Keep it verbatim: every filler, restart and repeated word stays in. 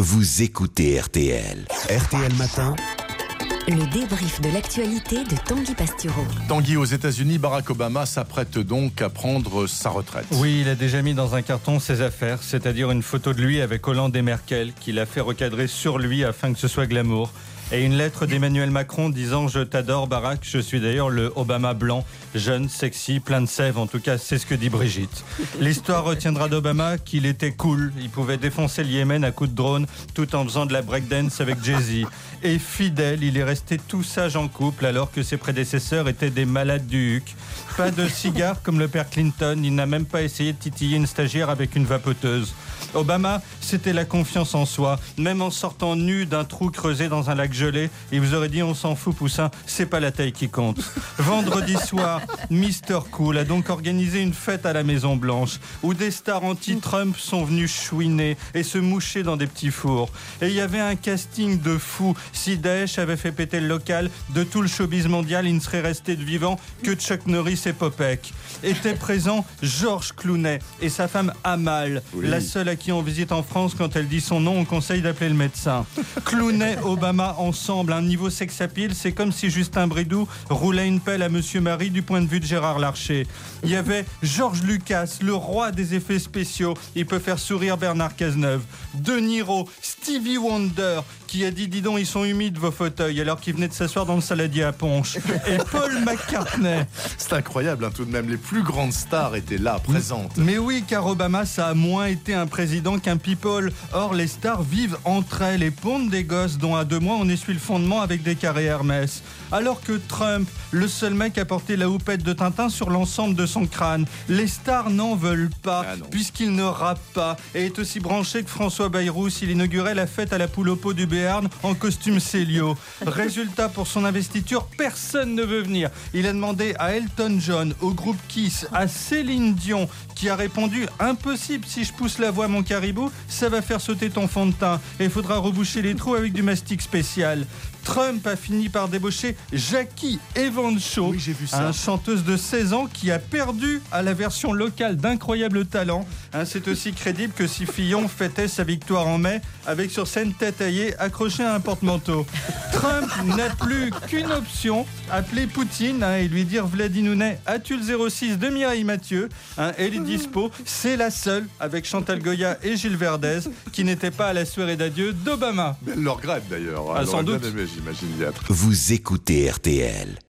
Vous écoutez R T L. R T L Matin. Le débrief de l'actualité de Tanguy Pastureau. Tanguy, aux États-Unis, Barack Obama s'apprête donc à prendre sa retraite. Oui, il a déjà mis dans un carton ses affaires, c'est-à-dire une photo de lui avec Hollande et Merkel, qu'il a fait recadrer sur lui afin que ce soit glamour. Et une lettre d'Emmanuel Macron disant « Je t'adore Barack, je suis d'ailleurs le Obama blanc, jeune, sexy, plein de sève ». En tout cas, c'est ce que dit Brigitte. L'histoire retiendra d'Obama qu'il était cool. Il pouvait défoncer le Yémen à coups de drone tout en faisant de la breakdance avec Jay-Z. Et fidèle, il est resté tout sage en couple alors que ses prédécesseurs étaient des malades du huc. Pas de cigare comme le père Clinton, il n'a même pas essayé de titiller une stagiaire avec une vapoteuse. Obama, c'était la confiance en soi. Même en sortant nu d'un trou creusé dans un lac gelé, il vous aurait dit on s'en fout poussin, c'est pas la taille qui compte. Vendredi soir, mister Cool a donc organisé une fête à la Maison Blanche où des stars anti-Trump sont venus chouiner et se moucher dans des petits fours. Et il y avait un casting de fous. Si Daesh avait fait péter le local, de tout le showbiz mondial, il ne serait resté de vivant que Chuck Norris et Popek. Étaient présents George Clooney et sa femme Amal, oui. La seule à qui on visite en France quand elle dit son nom, on conseille d'appeler le médecin. Clooney, Obama ensemble, un niveau sex appeal, c'est comme si Justin Bridou roulait une pelle à Monsieur Marie du point de vue de Gérard Larcher. Il y avait George Lucas, le roi des effets spéciaux, il peut faire sourire Bernard Cazeneuve. De Niro, Stevie Wonder, qui a dit « Dis donc, ils sont humides vos fauteuils » alors qu'il venait de s'asseoir dans le saladier à Ponche. Et Paul McCartney. C'est incroyable, hein, tout de même. Les plus grandes stars étaient là, présentes. Mais oui, car Obama, ça a moins été un président qu'un people. Or, les stars vivent entre elles et pondent des gosses dont à deux mois, on essuie le fondement avec des carrés Hermès. Alors que Trump, le seul mec a porté la houppette de Tintin sur l'ensemble de son crâne. Les stars n'en veulent pas, ah puisqu'il ne rappe pas et est aussi branché que François Bayrou s'il inaugurait la fête à la poule au pot du Béarn en costume Célio. Résultat, pour son investiture, personne ne veut venir. Il a demandé à Elton John, au groupe Kiss, à Céline Dion, qui a répondu « Impossible, si je pousse la voix mon caribou, ça va faire sauter ton fond de teint et il faudra reboucher les trous avec du mastic spécial ». Trump a fini par débaucher Jackie Evancho, oui, j'ai vu ça. Une chanteuse de seize ans qui a perdu à la version locale d'Incroyable Talent. Hein, c'est aussi crédible que si Fillon fêtait sa victoire en mai avec sur scène tête taillée accrochée à un porte-manteau. Trump n'a plus qu'une option, appeler Poutine hein, et lui dire « Vladinounet, as-tu le zéro six de Mireille Mathieu hein, ?» Elle est dispo, c'est la seule avec Chantal Goya et Gilles Verdez qui n'était pas à la soirée d'adieu d'Obama. Elle le regrette d'ailleurs. Ah, sans doute. J'imagine bien. Vous écoutez R T L.